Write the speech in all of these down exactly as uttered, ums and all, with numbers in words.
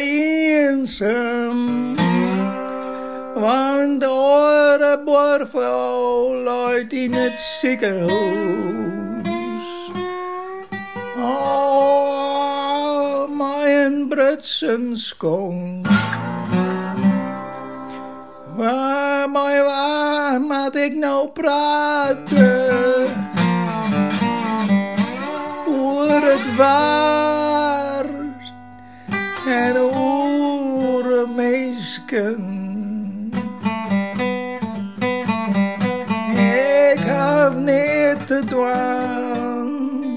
eenzaam. Want de oude boervrouw ligt in het ziekenhuis. Oh, mijn brutsenskong. Waar, maar waar moet ik nou praten? Oor het waar en oor meisken. Ik heb niet te dwaan.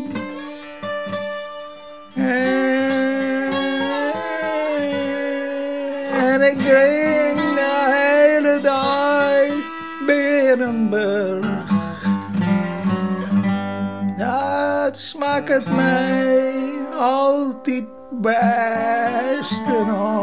En ik drink de hele dag Berenburg. Dat smaakt mij altijd best en